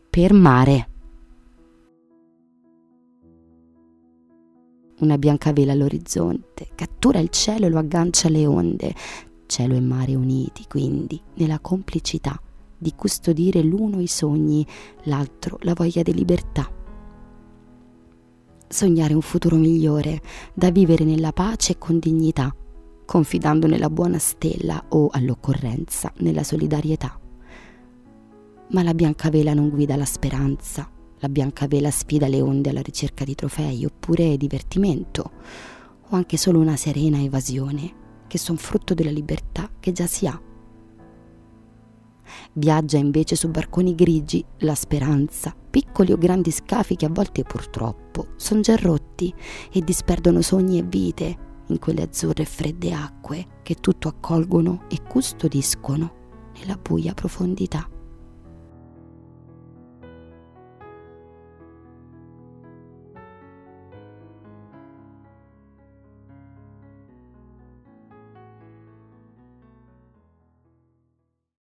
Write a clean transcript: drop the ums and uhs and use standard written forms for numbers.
per mare. Una bianca vela all'orizzonte cattura il cielo e lo aggancia alle onde, cielo e mare uniti quindi nella complicità di custodire l'uno i sogni, l'altro la voglia di libertà. Sognare un futuro migliore da vivere nella pace e con dignità, confidando nella buona stella o all'occorrenza nella solidarietà. Ma la bianca vela non guida la speranza. La bianca vela sfida le onde alla ricerca di trofei oppure divertimento, o anche solo una serena evasione, che son frutto della libertà che già si ha. Viaggia invece su barconi grigi la speranza, piccoli o grandi scafi che a volte purtroppo son già rotti e disperdono sogni e vite in quelle azzurre e fredde acque che tutto accolgono e custodiscono nella buia profondità.